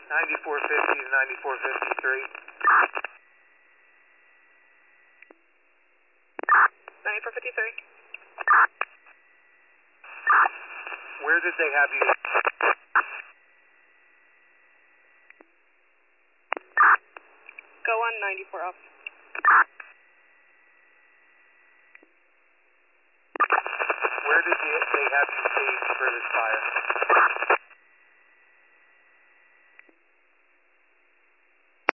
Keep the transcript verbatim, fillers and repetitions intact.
ninety-four fifty to ninety-four fifty-three. ninety-four fifty-three. Where did they have you? Go on ninety-four off. Where did they, they have you staged for this fire?